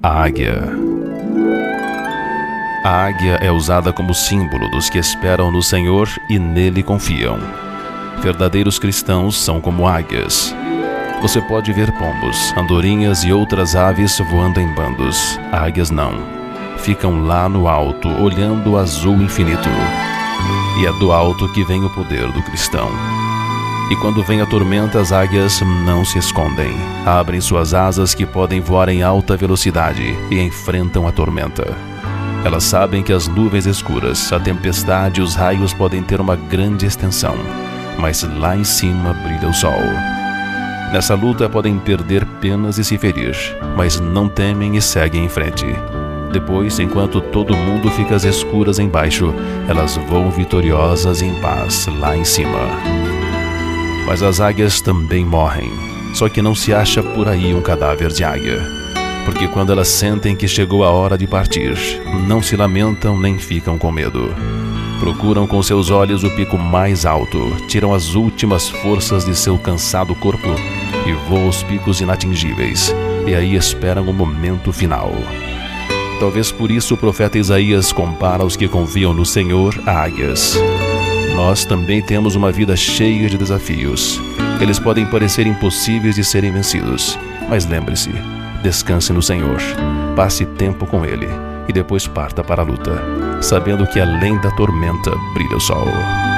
A águia. A águia é usada como símbolo dos que esperam no Senhor e nele confiam. Verdadeiros cristãos são como águias. Você pode ver pombos, andorinhas e outras aves voando em bandos. Águias não. Ficam lá no alto, olhando o azul infinito. E é do alto que vem o poder do cristão. E quando vem a tormenta, as águias não se escondem. Abrem suas asas que podem voar em alta velocidade e enfrentam a tormenta. Elas sabem que as nuvens escuras, a tempestade e os raios podem ter uma grande extensão, mas lá em cima brilha o sol. Nessa luta podem perder penas e se ferir, mas não temem e seguem em frente. Depois, enquanto todo mundo fica às escuras embaixo, elas voam vitoriosas e em paz lá em cima. Mas as águias também morrem, só que não se acha por aí um cadáver de águia. Porque quando elas sentem que chegou a hora de partir, não se lamentam nem ficam com medo. Procuram com seus olhos o pico mais alto, tiram as últimas forças de seu cansado corpo e voam aos picos inatingíveis, e aí esperam o momento final. Talvez por isso o profeta Isaías compara os que confiam no Senhor a águias. Nós também temos uma vida cheia de desafios. Eles podem parecer impossíveis de serem vencidos, mas lembre-se, descanse no Senhor, passe tempo com Ele e depois parta para a luta, sabendo que além da tormenta brilha o sol.